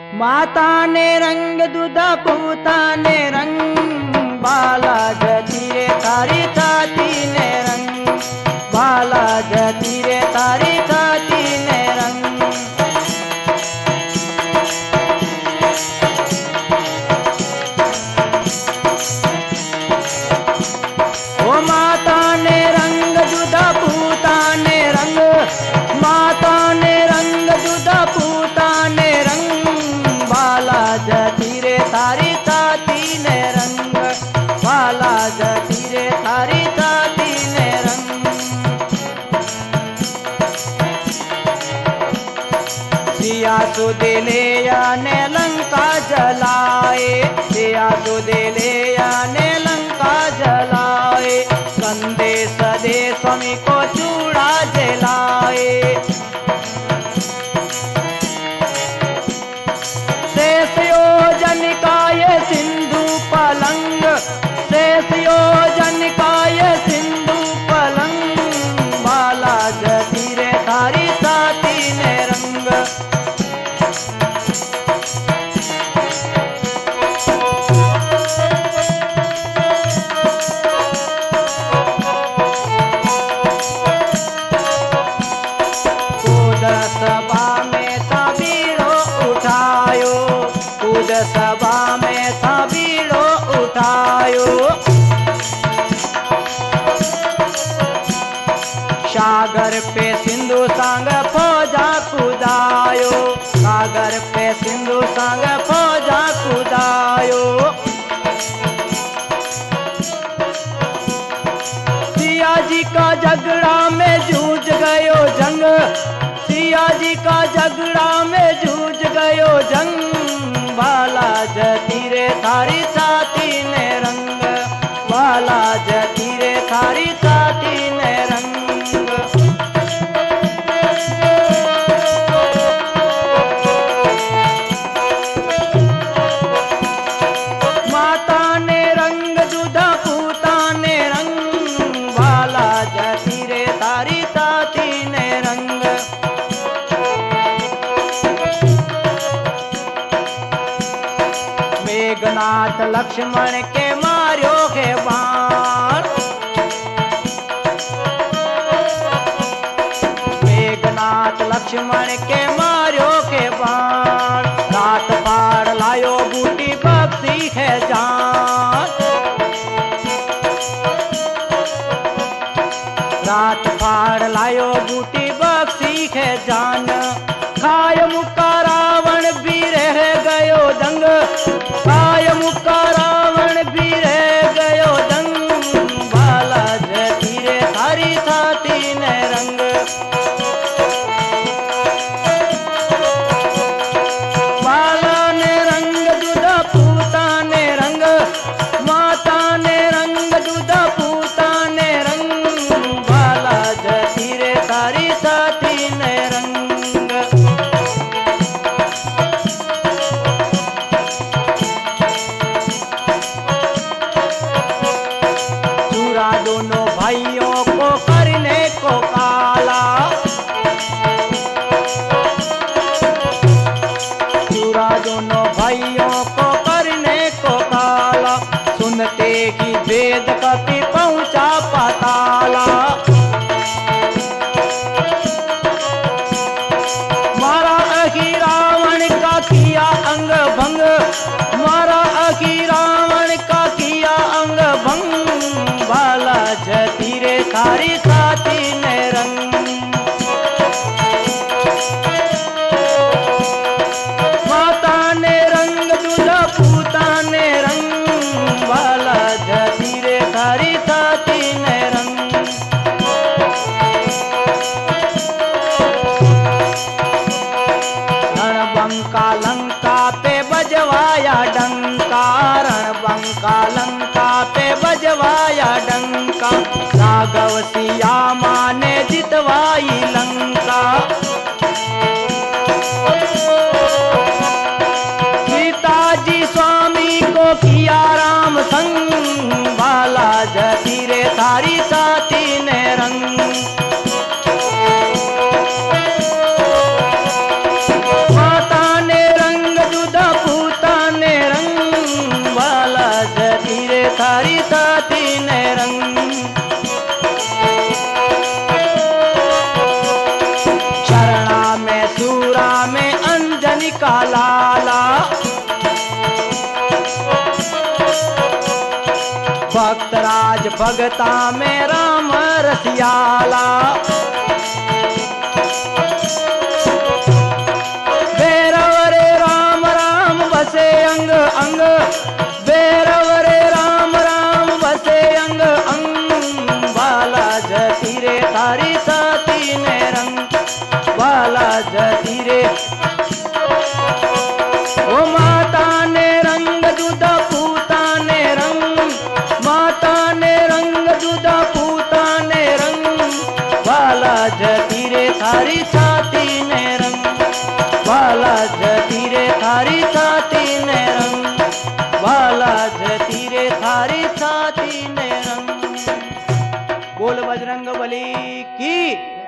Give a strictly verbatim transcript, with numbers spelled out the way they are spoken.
माता ने रंग दूधा पूता ने रंग बाला जती रे तारी छाती ने रंग बाला जती रे तारी छाती ने रंग। ओ माता ने रंग दूधा पूता ने रंग माता ने रंग दूधा पूता ने रंग बाला जती रे तारी छाती ने रंग बाला जती रे तारी छाती ने रंग। सिया सुदेलेया ने लंका जलाए सिया सुदेलेया ने लंका जलाए संदेश दे स्वामी को चूड़ा जलाए। शेष योजन का ये सिंधु पलंग शेष योजन का ये सिंधु पलंग बाला जती रे तारी छाती ने रंग। सभा में था बीड़ो उठायो कूद सभा में था बीड़ो उठायो। सागर पे सिंधु संग फौजा कुदायो सागर पे सिंधु संग फौजा कुदायो। सिया जी का झगड़ा में जूझ गयो जंग सिया जी का झगड़ा में जूझ गयो जंग बाला जती रे थारी छाती ने रंग बाला जती रे थारी छाती ने रंग। माता ने रंग दूधा पूता ने रंग बाला जती रे थारी छाती ने रंग। मेघनाथ लक्ष्मण के मार्यो के बाण मेघनाथ लक्ष्मण के मार्यो के बाण रात पार लायो बूटी बख्शी है जान रात पार लायो बूटी बख्शी है जान। खाय मुका रावण भी रह गयो दंग काय मुका रावण भी रह गयो दंग बाला जती रे थारी छाती ने रंग। बाला ने रंग दूधा पूता ने रंग माता ने रंग दूधा पूता ने रंग बाला जती रे थारी छाती ने रंग। का लाला। भक्तराज भगता में राम रसियाला। भैरव रे राम राम बसे अंग अंग, भैरव रे राम राम बसे अंग अंग। बाला जती रे थारी साथी ने रंग, बाला जती रे। ओ माता ने रंग जुदा पूता ने रंग, माता ने रंग जुदा पूता ने रंग। बाला जती रे थारी साथी ने रंग, बाला जती रे थारी साथी ने रंग, बाला जती रे थारी साथी ने रंग। बोल बजरंग बली की।